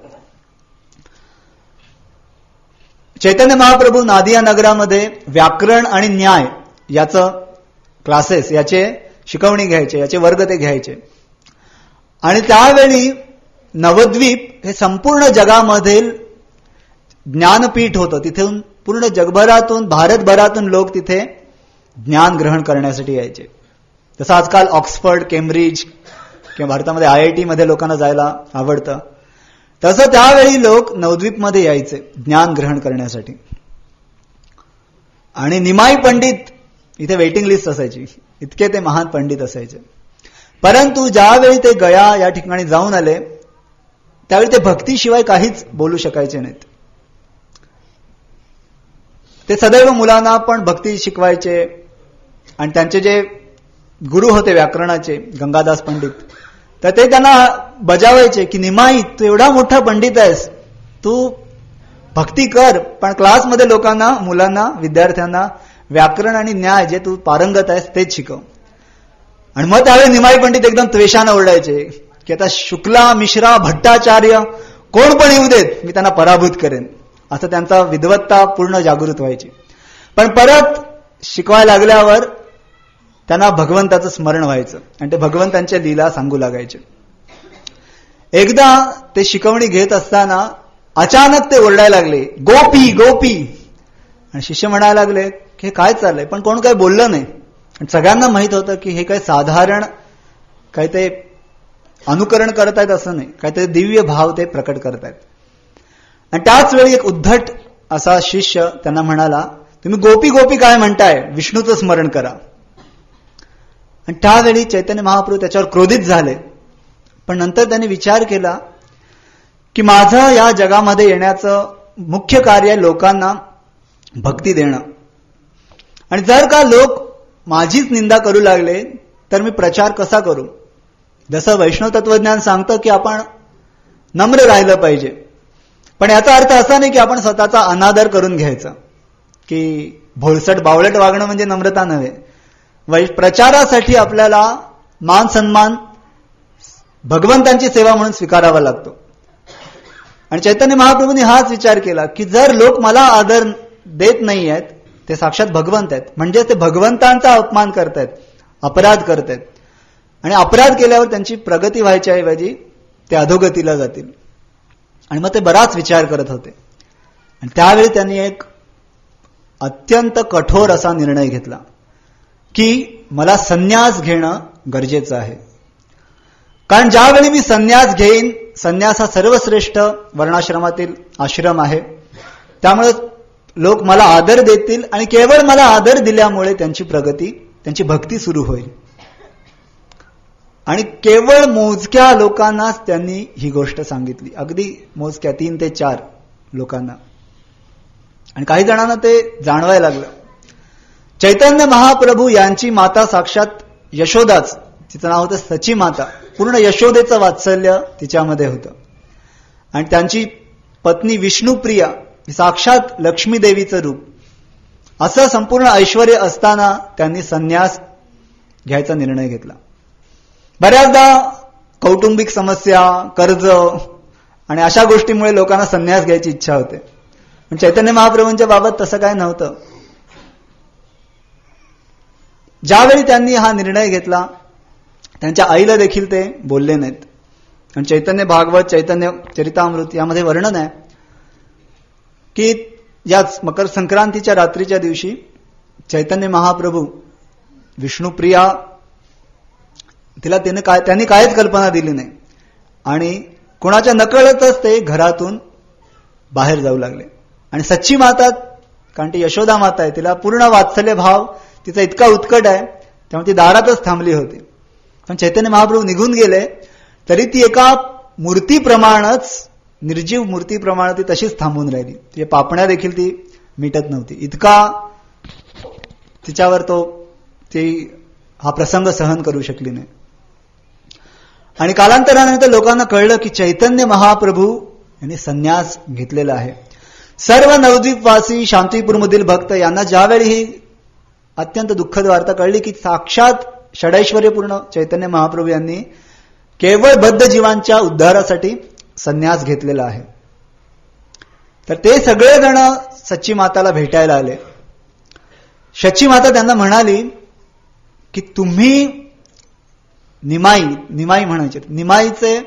चैतन्य महाप्रभू नादिया नगरामध्ये व्याकरण आणि न्याय याचं क्लासेस, याचे शिकवणी घ्यायचे, याचे वर्ग ते घ्यायचे. आणि त्यावेळी नवद्वीप हे संपूर्ण जगामधील ज्ञानपीठ होतं. तिथून पूर्ण जगभरातून, भारतभरातून लोक तिथे ज्ञान ग्रहण करण्यासाठी यायचे. जसं आजकाल ऑक्सफर्ड, केम्ब्रिज किंवा भारतामध्ये आय आय टी मध्ये लोकांना जायला आवडतं, तसं त्यावेळी लोक नवद्वीपमध्ये यायचे ज्ञान ग्रहण करण्यासाठी. आणि निमाई पंडित इथे वेटिंग लिस्ट असायची, इतके ते महान पंडित असायचे. परंतु ज्यावेळी ते गया या ठिकाणी जाऊन आले त्यावेळी ते भक्तीशिवाय काहीच बोलू शकायचे नाहीत. ते सदैव मुलांना पण भक्ती शिकवायचे. आणि त्यांचे जे गुरु होते व्याकरणाचे गंगादास पंडित, तर ते त्यांना बजावायचे की निमाई तू एवढा मोठा पंडित आहेस, तू भक्ती कर, पण क्लासमध्ये लोकांना, मुलांना, विद्यार्थ्यांना व्याकरण आणि न्याय जे तू पारंगत आहेस तेच शिकव. आणि मग त्यावेळी निमाई पंडित एकदम त्वेषानं ओरडायचे की आता शुक्ला, मिश्रा, भट्टाचार्य कोण पण येऊ देत, मी त्यांना पराभूत करेन. असं त्यांचा विद्वत्ता पूर्ण जागृत व्हायची. पण परत शिकवायला लागल्यावर त्यांना भगवंताचं स्मरण व्हायचं आणि ते भगवंतांच्या लीला सांगू लागायचे. एकदा ते शिकवणी घेत असताना अचानक ते ओरडायला लागले, गोपी गोपी. आणि शिष्य म्हणायला लागले की हे काय चाललंय, पण कोण काही बोललं नाही. आणि सगळ्यांना माहित होतं की हे काही साधारण काही ते अनुकरण करत आहेत असं नाही, काहीतरी दिव्य भाव ते प्रकट करत आहेत. आणि त्याच वेळी एक उद्धट असा शिष्य त्यांना म्हणाला, तुम्ही गोपी गोपी काय म्हणताय, विष्णूचं स्मरण करा. आणि त्यावेळी चैतन्य महाप्रभू त्याच्यावर क्रोधित झाले. पण नंतर त्यांनी विचार केला की माझं या जगामध्ये येण्याचं मुख्य कार्य आहे लोकांना भक्ती देणं. आणि जर का लोक माझीच निंदा करू लागले तर मी प्रचार कसा करू? जसं वैष्णव तत्वज्ञान सांगतं की आपण नम्र राहिलं पाहिजे, पण याचा अर्थ असा नाही की आपण स्वतःचा अनादर करून घ्यायचा, की भोळसट बावळट वागणं म्हणजे नम्रता नव्हे. वै प्रचारासाठी आपल्याला मान सन्मान भगवंतांची सेवा म्हणून स्वीकारावा लागतो. आणि चैतन्य महाप्रभूंनी हाच विचार केला की जर लोक मला आदर देत नाही आहेत, ते साक्षात भगवंत आहेत, म्हणजे ते भगवंतांचा अपमान करतायत, अपराध करतायत. आणि अपराध केल्यावर त्यांची प्रगती व्हायच्या ऐवजी ते अधोगतीला जातील. आणि मग ते बराच विचार करत होते. आणि त्यावेळी त्यांनी एक अत्यंत कठोर असा निर्णय घेतला की मला संन्यास घेणं गरजेचं आहे. कारण ज्यावेळी मी संन्यास घेईन, संन्यास हा सर्वश्रेष्ठ वर्णाश्रमातील आश्रम आहे, त्यामुळे लोक मला आदर देतील आणि केवळ मला आदर दिल्यामुळे त्यांची प्रगती, त्यांची भक्ती सुरू होईल. आणि केवळ मोजक्या लोकांनाच त्यांनी ही गोष्ट सांगितली, अगदी मोजक्या तीन ते चार लोकांना. आणि काही जणांना ते जाणवायला लागलं. चैतन्य महाप्रभू यांची माता साक्षात यशोदाच, तिचं नाव होतं सची माता, पूर्ण यशोदेचं वात्सल्य तिच्यामध्ये होतं. आणि त्यांची पत्नी विष्णुप्रिया साक्षात लक्ष्मी देवीचं रूप, असं संपूर्ण ऐश्वर्य असताना त्यांनी संन्यास घ्यायचा निर्णय घेतला. बऱ्याचदा कौटुंबिक समस्या, कर्ज आणि अशा गोष्टीमुळे लोकांना संन्यास घ्यायची इच्छा होते, पण चैतन्य महाप्रभूंच्या बाबत तसं काय नव्हतं. ज्यावेळी त्यांनी हा निर्णय घेतला, त्यांच्या आईला देखील ते बोलले नाहीत. आणि चैतन्य भागवत, चैतन्य चरितामृत यामध्ये वर्णन आहे की याच मकर संक्रांतीच्या रात्रीच्या दिवशी चैतन्य महाप्रभू विष्णुप्रिया, तिला त्याने काय त्यांनी काहीच कल्पना दिली नाही आणि कोणाच्या नकळतच ते घरातून बाहेर जाऊ लागले. आणि सच्ची माता, कारण ती यशोदा माता आहे, तिला पूर्ण वात्सल्य भाव तिचा इतका उत्कट आहे, त्यामुळे ती दारातच थांबली होती. पण चैतन्य महाप्रभू निघून गेले तरी ती एका मूर्तीप्रमाणेच, निर्जीव मूर्तीप्रमाणे ती तशीच थांबून राहिली. तिच्या पापण्या देखील ती मिटत नव्हती, इतका तिच्यावर तो ती हा प्रसंग सहन करू शकली नाही. आणि कालांतरानंतर लोकांना कळलं की चैतन्य महाप्रभू यांनी संन्यास घेतलेला आहे. सर्व नवद्वीपवासी, शांतीपूरमधील भक्त यांना ज्यावेळी ही अत्यंत दुःखद वार्ता कळली की साक्षात षडैश्वर्यपूर्ण चैतन्य महाप्रभू यांनी केवळ बद्ध जीवांच्या उद्धारासाठी संन्यास घेतलेला आहे, तर ते सगळेजण सच्ची माताला भेटायला आले. सच्ची माता त्यांना म्हणाली की तुम्ही निमाई, निमाई म्हणायचे, निमाईचे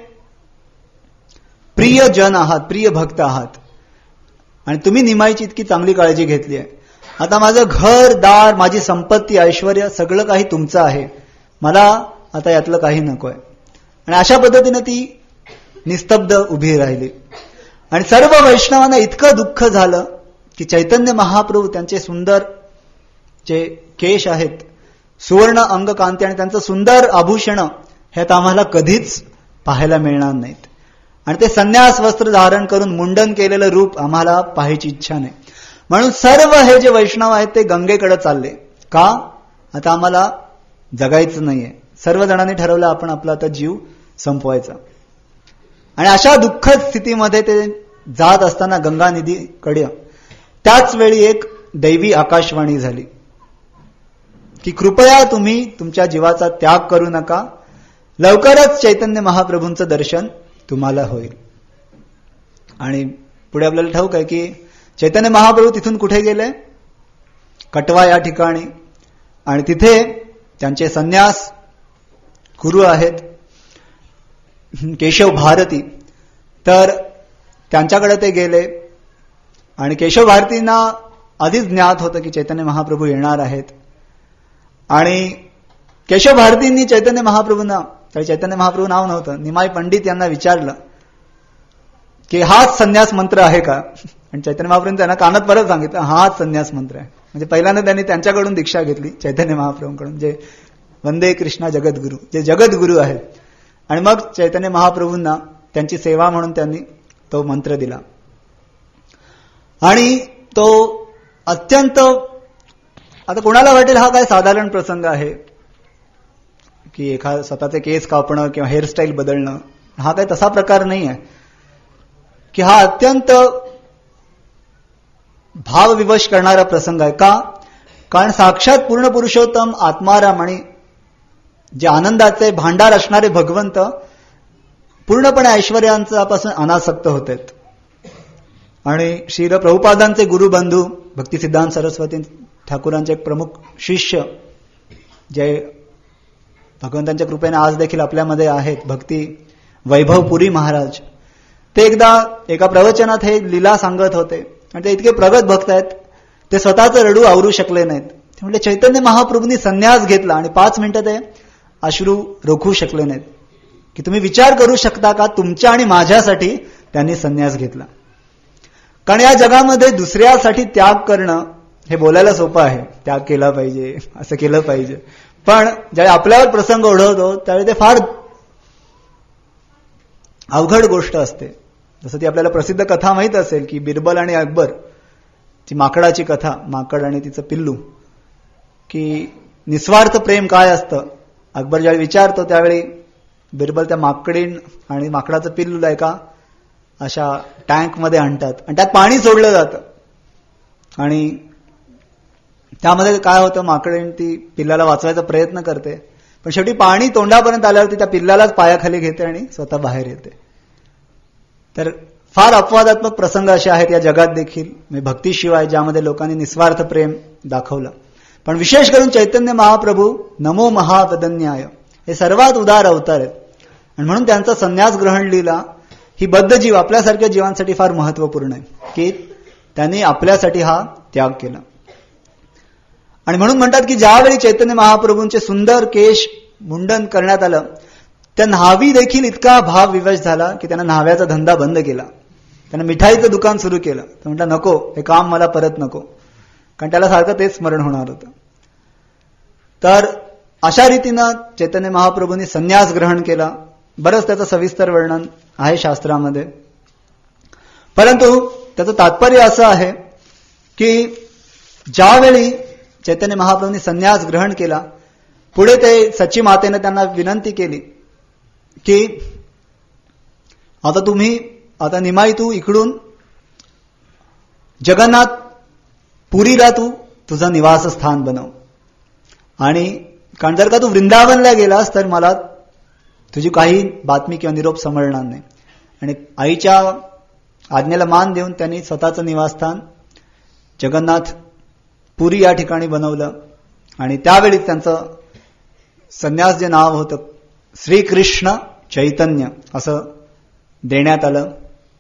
प्रिय जन आहात, प्रिय भक्त आहात, आणि तुम्ही निमाईची इतकी चांगली काळजी घेतली आहे. आता माझं घर दार, माझी संपत्ती, ऐश्वर्य सगळं काही तुमचं आहे, मला आता यातलं काही नकोय. आणि अशा पद्धतीने ती निस्तब्ध उभी राहिली. आणि सर्व वैष्णवांना इतकं दुःख झालं की चैतन्य महाप्रभू, त्यांचे सुंदर जे केश आहेत, सुवर्ण अंगकांती आणि त्यांचं सुंदर आभूषण, ह्यात आम्हाला कधीच पाहायला मिळणार नाहीत. आणि ते संन्यास वस्त्र धारण करून मुंडन केलेलं रूप आम्हाला पाहायची इच्छा नाही. म्हणून सर्व हे जे वैष्णव आहेत ते गंगेकडे चालले. का? आता आम्हाला जगायचं नाहीये. सर्व जणांनी ठरवलं आपण आपला आता जीव संपवायचा. आणि अशा दुःखद स्थितीमध्ये ते जात असताना गंगा नदीकडे त्याच वेळी एक दैवी आकाशवाणी झाली की कृपया तुम्ही तुमच्या जीवाचा त्याग करू नका, लवकरच चैतन्य महाप्रभूंचं दर्शन तुम्हाला होईल. आणि पुढे आपल्याला ठाऊक आहे की चैतन्य महाप्रभू तिथून कुठे गेले? कटवा या ठिकाणी. आणि तिथे त्यांचे संन्यास गुरु आहेत केशव भारती, तर त्यांच्याकडे ते गेले. आणि केशव भारतींना आधीच ज्ञात होतं की चैतन्य महाप्रभू येणार आहेत. आणि केशव भारतींनी चैतन्य महाप्रभूंना, तर चैतन्य महाप्रभू नाव नव्हतं, निमाई पंडित यांना विचारलं की हाच संन्यास मंत्र आहे का? आणि चैतन्य महाप्रभूंनी त्यांना कानात परत सांगितलं हाच संन्यास मंत्र आहे. म्हणजे पहिल्यांदा त्यांनी त्यांच्याकडून दीक्षा घेतली, चैतन्य महाप्रभूंकडून, जे वंदे कृष्णा जगद्गुरु, जे जगद्गुरु आहेत. आणि मग चैतन्य महाप्रभूंना त्यांची सेवा म्हणून त्यांनी तो मंत्र दिला. आणि तो अत्यंत, आता कोणाला वाटेल हा काय साधारण प्रसंग आहे की एखाद स्वतःचे केस कापणं किंवा हेअरस्टाईल बदलणं, हा काय तसा प्रकार नाही आहे की हा अत्यंत भावविवश करणारा प्रसंग आहे. का? कारण साक्षात पूर्ण पुरुषोत्तम आत्माराम आणि जे आनंदाचे भांडार असणारे भगवंत पूर्णपणे ऐश्वर्यांपासून अनासक्त होते. आणि श्रील प्रभुपादांचे गुरुबंधू भक्ती सिद्धांत सरस्वती ठाकूरांचे एक प्रमुख शिष्य जे भगवंतांच्या कृपेने आज देखील आपल्यामध्ये आहेत, भक्ती वैभवपुरी महाराज, ते एकदा एका प्रवचनात हे लीला सांगत होते. आणि ते इतके प्रगत भक्त आहेत, ते स्वतःचं रडू आवरू शकले नाहीत. ते म्हणजे चैतन्य महाप्रभूंनी संन्यास घेतला आणि पाच मिनिटं ते अश्रू रोखू शकले नाहीत. की तुम्ही विचार करू शकता का तुमच्या आणि माझ्यासाठी त्यांनी संन्यास घेतला. कारण या जगामध्ये दुसऱ्यासाठी त्याग करणं हे बोलायला सोपं आहे, त्याग केला पाहिजे, असं केलं पाहिजे. पण ज्यावेळी आपल्यावर प्रसंग ओढवतो त्यावेळी ते फार अवघड गोष्ट असते. जसं ती आपल्याला प्रसिद्ध कथा माहीत असेल की बिरबल आणि अकबर, ती माकडाची कथा, माकड आणि तिचं पिल्लू, की निस्वार्थ प्रेम काय असतं. अकबर ज्यावेळी विचारतो त्यावेळी बिरबल त्या माकडीन आणि माकडाचं पिल्लूला एका अशा टँकमध्ये आणतात आणि त्यात पाणी सोडलं जातं. आणि त्यामध्ये काय होतं, माकडीन ती पिल्लाला वाचवायचा प्रयत्न करते, पण शेवटी पाणी तोंडापर्यंत आल्यावरती त्या पिल्लालाच पायाखाली घेते आणि स्वतः बाहेर येते. तर फार अपवादात्मक प्रसंग असे आहेत या जगात देखील, भक्तीशिवाय, ज्यामध्ये लोकांनी निस्वार्थ प्रेम दाखवलं. पण विशेष करून चैतन्य महाप्रभू नमो महावदन्याय हे सर्वात उदार अवतार आहेत. आणि म्हणून त्यांचा संन्यास ग्रहण लीला ही बद्ध जीव आपल्यासारख्या जीवांसाठी फार महत्वपूर्ण आहे की त्यांनी आपल्यासाठी हा त्याग केला. आणि म्हणून म्हणतात की ज्यावेळी चैतन्य महाप्रभूंचे सुंदर केश मुंडन करण्यात आलं, त्या न्हावी देखील इतका भाव विवश झाला की त्यांना न्हाव्याचा धंदा बंद केला. त्यांना मिठाईचं दुकान सुरू केलं. तर म्हटलं नको, हे काम मला परत नको, कारण त्याला सारखं तेच स्मरण होणार होतं. तर अशा रीतीनं चैतन्य महाप्रभूंनी संन्यास ग्रहण केला. बरंच त्याचं सविस्तर वर्णन आहे शास्त्रामध्ये. परंतु त्याचं तात्पर्य असं आहे की ज्यावेळी चैतन्य महाप्रभूंनी संन्यास ग्रहण केला, पुढे ते सची मातेने त्यांना विनंती केली की आता तुम्ही, आता निमाई तू इकडून जगन्नाथ पुरीला तू तुझं निवासस्थान बनव. आणि कारण जर का तू वृंदावनला गेलास तर मला तुझी काही बातमी किंवा निरोप समजणार नाही. आणि आईच्या आज्ञेला मान देऊन त्यांनी स्वतःचं निवासस्थान जगन्नाथ पुरी या ठिकाणी बनवलं. आणि त्यावेळी त्यांचं संन्यास जे नाव होतं श्रीकृष्ण चैतन्य असं देण्यात आलं.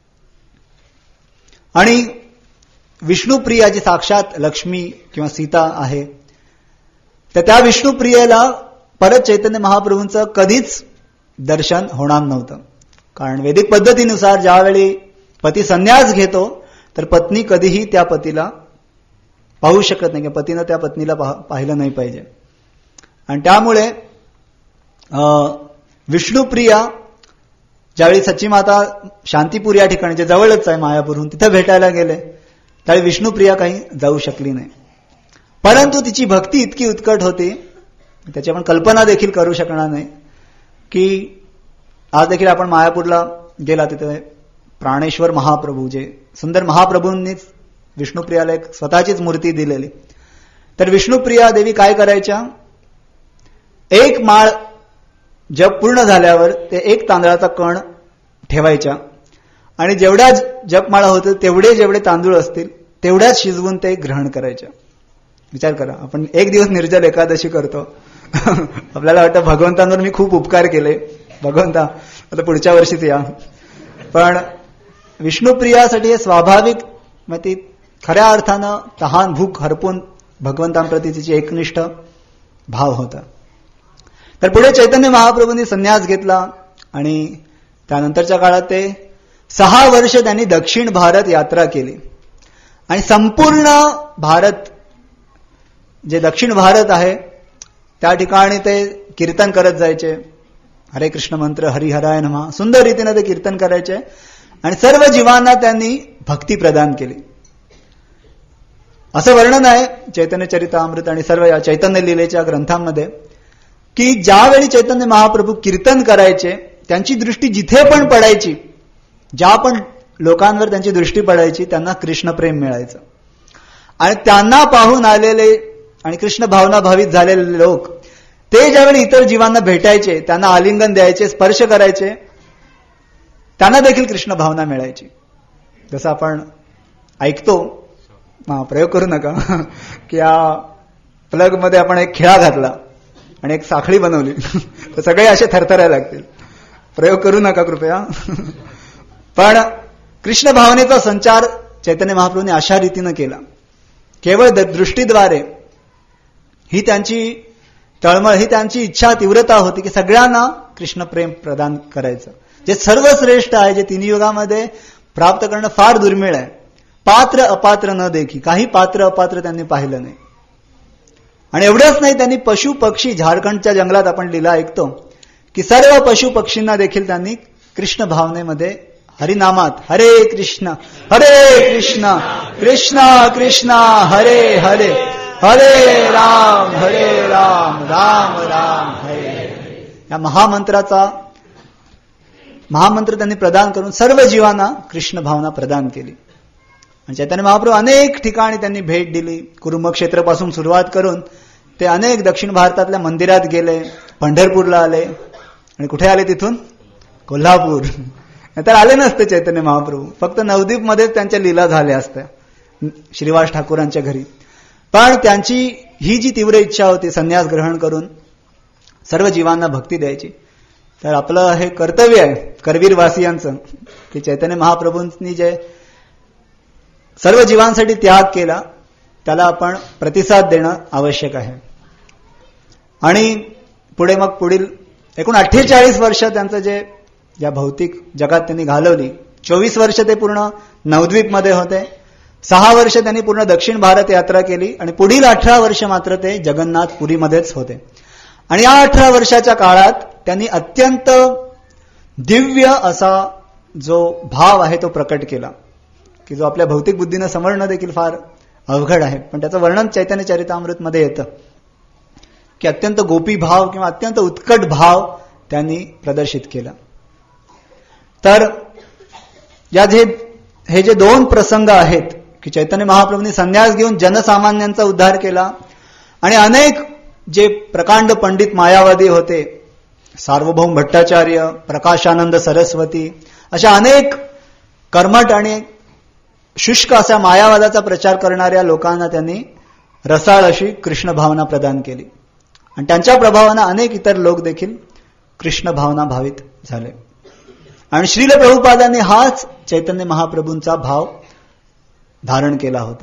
आणि विष्णुप्रिया जी साक्षात लक्ष्मी किंवा सीता आहे, तर त्या विष्णुप्रियेला परत चैतन्य महाप्रभूंचं कधीच दर्शन होणार नव्हतं. कारण वैदिक पद्धतीनुसार ज्यावेळी पती संन्यास घेतो तर पत्नी कधीही त्या पतीला पाहू शकत नाही, किंवा पतीनं त्या पत्नीला पाहिलं नाही पाहिजे. आणि त्यामुळे विष्णुप्रिया ज्यावेळी सची माता शांतीपूर या ठिकाणी, जे जवळच आहे मायापूरहून, तिथं भेटायला गेले त्यावेळी विष्णुप्रिया काही जाऊ शकली नाही. परंतु तिची भक्ती इतकी उत्कट होती, त्याची आपण कल्पना देखील करू शकणार नाही. की आज देखील आपण मायापूरला गेला, तिथे प्राणेश्वर महाप्रभू, जे सुंदर महाप्रभूंनीच विष्णुप्रियाला एक स्वतःचीच मूर्ती दिलेली. तर विष्णुप्रिया देवी काय करायच्या, एक माळ जप पूर्ण झाल्यावर ते एक तांदळाचा कण ठेवायच्या आणि जेवढ्या जपमाळा होते तेवढे जेवढे तांदूळ असतील तेवढ्याच शिजवून ते ग्रहण करायच्या. विचार करा, आपण एक दिवस निर्जल एकादशी करतो, आपल्याला वाटतं भगवंतांवर मी खूप उपकार केले, भगवंता आता पुढच्या वर्षीच या. पण विष्णुप्रियासाठी हे स्वाभाविक, मग ती खऱ्या अर्थानं तहान भूक हरपून भगवंतांप्रती तिची एकनिष्ठ भाव होता. तर पुढे चैतन्य महाप्रभूंनी संन्यास घेतला आणि त्यानंतरच्या काळात ते सहा वर्ष त्यांनी दक्षिण भारत यात्रा केली. आणि संपूर्ण भारत, जे दक्षिण भारत आहे त्या ठिकाणी ते कीर्तन करत जायचे. हरे कृष्ण मंत्र, हरिहराय नमः, सुंदर रीतीने ते कीर्तन करायचे. आणि सर्व जीवांना त्यांनी भक्ती प्रदान केली. असं वर्णन आहे चैतन्य चरितामृत आणि सर्व या चैतन्य लीलेच्या ग्रंथांमध्ये की ज्यावेळी चैतन्य महाप्रभू कीर्तन करायचे त्यांची दृष्टी जिथे पण पडायची, ज्या पण लोकांवर त्यांची दृष्टी पडायची त्यांना कृष्ण प्रेम मिळायचं. आणि त्यांना पाहून आलेले आणि कृष्ण भावना भावित झालेले लोक ते ज्यावेळी इतर जीवांना भेटायचे, त्यांना आलिंगन द्यायचे, स्पर्श करायचे, त्यांना देखील कृष्ण भावना मिळायची. जसं आपण ऐकतो, हा प्रयोग करू नका, की या प्लग मध्ये आपण एक खिळा घातला आणि एक साखळी बनवली तर सगळे असे थरथरायला लागतील. प्रयोग करू नका कृपया. पण कृष्ण भावनेचा संचार चैतन्य महाप्रभूंनी अशा रीतीनं केला. केवळ दृष्टीद्वारे ही त्यांची तळमळ, ही त्यांची इच्छा, तीव्रता होती की सगळ्यांना कृष्ण प्रेम प्रदान करायचं, जे सर्वश्रेष्ठ आहे, जे तिन्ही युगामध्ये प्राप्त करणं फार दुर्मिळ आहे. पात्र अपात्र न देखी, काही पात्र अपात्र त्यांनी पाहिलं नाही. आणि एवढंच नाही, त्यांनी पशु पक्षी, झारखंडच्या जंगलात आपण लीला ऐकतो की सर्व पशु पक्षींना देखील त्यांनी कृष्ण भावनेमध्ये हरिनामात हरे कृष्ण हरे कृष्ण कृष्ण कृष्ण हरे हरे हरे राम हरे राम राम राम हरे या महामंत्राचा महामंत्र त्यांनी प्रदान करून सर्व जीवांना कृष्ण भावना प्रदान केली. आणि चैतन्य महाप्रभू अनेक ठिकाणी त्यांनी भेट दिली. कुरुंब क्षेत्रापासून सुरुवात करून ते अनेक दक्षिण भारतातल्या मंदिरात गेले, पंढरपूरला आले आणि कुठे आले तिथून कोल्हापूर. तर आले नसते चैतन्य महाप्रभू, फक्त नवदीप मध्येच त्यांच्या लीला झाल्या असत्या श्रीवास ठाकूरांच्या घरी. पण त्यांची ही जी तीव्र इच्छा होती संन्यास ग्रहण करून सर्व जीवांना भक्ती द्यायची, तर आपलं हे कर्तव्य आहे करवीरवासियांचं की चैतन्य महाप्रभूंनी जे सर्व जीवांसाठी त्याग केला त्याला आपण प्रतिसाद देणं आवश्यक आहे. आणि पुढे मग पुढील एकूण अठ्ठेचाळीस वर्ष त्यांचं जे या भौतिक जगात त्यांनी घालवली, चोवीस वर्ष ते पूर्ण नवद्वीप मध्ये होते, सहा वर्ष त्यांनी पूर्ण दक्षिण भारत यात्रा केली आणि पुढील अठरा वर्ष मात्र ते जगन्नाथ पुरीमध्येच होते. आणि या अठरा वर्षाच्या काळात त्यांनी अत्यंत दिव्य असा जो भाव आहे तो प्रकट केला की जो आपल्या भौतिक बुद्धीनं समजणं देखील फार अवघड आहे. पण त्याचं वर्णन चैतन्य चरितामृत मध्ये येतं की अत्यंत गोपी भाव किंवा अत्यंत उत्कट भाव त्यांनी प्रदर्शित केला. तर या जे हे जे दोन प्रसंग आहेत की चैतन्य महाप्रभूंनी संन्यास घेऊन जनसामान्यांचा उद्धार केला आणि अनेक जे प्रकांड पंडित मायावादी होते, सार्वभौम भट्टाचार्य, प्रकाशानंद सरस्वती, अशा अनेक कर्मठ आणि शुष्क अशा मायावादाचा प्रचार करणाऱ्या लोकांना त्यांनी रसाळ अशी कृष्ण भावना प्रदान केली. आणि त्यांच्या प्रभावानं अनेक इतर लोक देखील कृष्ण भावना भावित झाले. आणि श्रील प्रभुपादांनी हाच चैतन्य महाप्रभूंचा भाव धारण केला होता.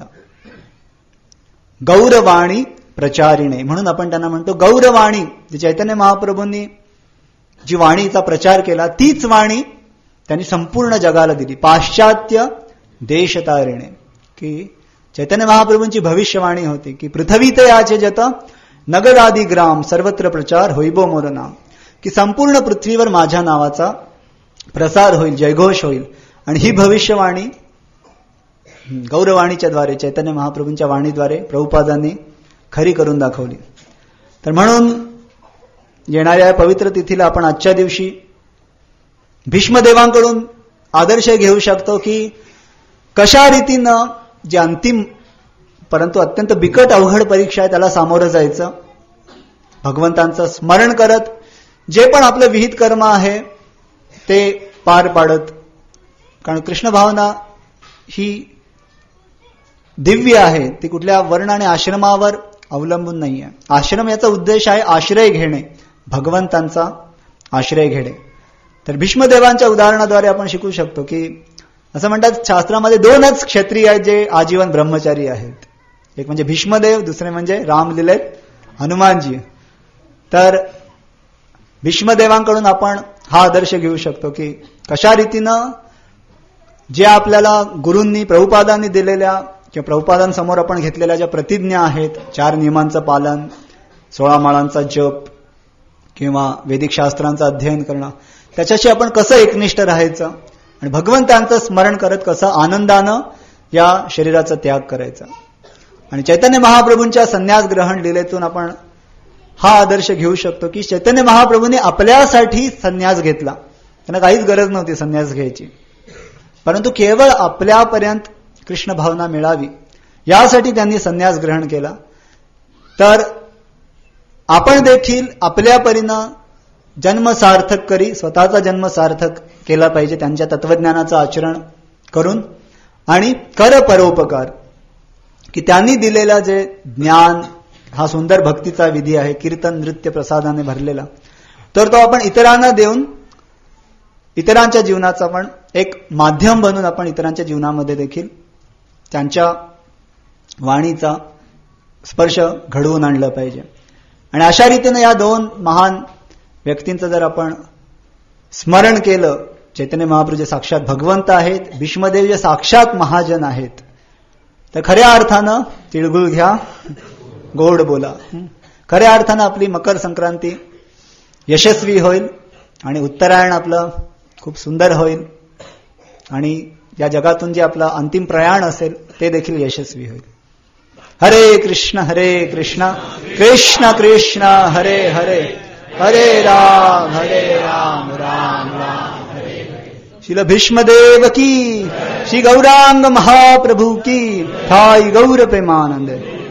गौरवाणी प्रचारिणे म्हणून आपण त्यांना म्हणतो. गौरवाणी, जी चैतन्य महाप्रभूंनी जी वाणीचा प्रचार केला तीच वाणी त्यांनी संपूर्ण जगाला दिली. पाश्चात्य देशतारिणे, की चैतन्य महाप्रभूंची भविष्यवाणी होती की पृथ्वी ते याचे जत नगरादी ग्राम सर्वत्र प्रचार होईबो मोर नाम, की संपूर्ण पृथ्वीवर माझ्या नावाचा प्रसार होईल, जयघोष होईल. आणि ही भविष्यवाणी गौरवाणीच्या द्वारे, चैतन्य महाप्रभूंच्या वाणीद्वारे प्रभुपादांनी खरी करून दाखवली. तर म्हणून येणाऱ्या पवित्र तिथीला आपण आजच्या दिवशी भीष्मदेवांकडून आदर्श घेऊ शकतो की कशा रीतीनं जे अंतिम परंतु अत्यंत बिकट अवघड परीक्षा आहे त्याला सामोरं जायचं, भगवंतांचं स्मरण करत जे पण आपलं विहित कर्म आहे ते पार पाडत. कारण कृष्ण भावना ही दिव्य आहे, ती कुठल्या वर्ण आणि आश्रमावर अवलंबून नाही आहे. आश्रम याचा उद्देश आहे आश्रय घेणे, भगवंतांचा आश्रय घेणे. तर भीष्मदेवांच्या उदाहरणाद्वारे आपण शिकू शकतो की असं म्हणतात शास्त्रामध्ये दोनच क्षत्रिय आहेत जे आजीवन ब्रह्मचारी आहेत. एक म्हणजे भीष्मदेव, दुसरे म्हणजे रामलीलेत हनुमानजी. तर भीष्मदेवांकडून आपण हा आदर्श घेऊ शकतो की कशा रीतीनं जे आपल्याला गुरूंनी प्रभुपादांनी दिलेल्या किंवा प्रभुपादांसमोर आपण घेतलेल्या ज्या प्रतिज्ञा आहेत, चार नियमांचं पालन, सोळा माळांचा जप किंवा वैदिक शास्त्रांचं अध्ययन करणं, त्याच्याशी आपण कसं एकनिष्ठ राहायचं आणि भगवंतांचं स्मरण करत कसं आनंदानं या शरीराचा त्याग करायचा. आणि चैतन्य महाप्रभूंच्या संन्यास ग्रहण लीलेतून आपण हा आदर्श घेऊ शकतो की चैतन्य महाप्रभूंनी आपल्यासाठी संन्यास घेतला. त्यांना काहीच गरज नव्हती संन्यास घ्यायची, परंतु केवळ आपल्यापर्यंत कृष्ण भावना मिळावी यासाठी त्यांनी संन्यास ग्रहण केला. तर आपण देखील आपल्या परीनं जन्म सार्थक करी, स्वतःचा जन्म सार्थक केला पाहिजे त्यांच्या तत्वज्ञानाचं आचरण करून. आणि कर परोपकार, की त्यांनी दिलेला जे ज्ञान, हा सुंदर भक्तीचा विधी आहे, कीर्तन नृत्य प्रसादाने भरलेला, तर तो आपण इतरांना देऊन इतरांच्या जीवनाचा पण एक माध्यम बनून आपण इतरांच्या जीवनामध्ये देखील त्यांच्या वाणीचा स्पर्श घडवून आणलं पाहिजे. आणि अशा रीतीने या दोन महान व्यक्तींचं जर आपण स्मरण केलं, चैतन्य महाप्रभू जे साक्षात भगवंत आहेत, भीष्मदेव जे साक्षात महाजन आहेत, तर खऱ्या अर्थानं तिळगुळ घ्या, गोड बोला. खऱ्या अर्थानं आपली मकर संक्रांती यशस्वी होईल आणि उत्तरायण आपलं खूप सुंदर होईल आणि या जगातून जे आपलं अंतिम प्रयाण असेल ते देखील यशस्वी होईल. हरे कृष्ण हरे कृष्ण कृष्ण कृष्ण हरे हरे, हरे राम हरे राम राम राम हरे हरे. श्रील भीष्मदेव की, श्री गौरांग महाप्रभु की, ठाई गौर प्रेमानंद.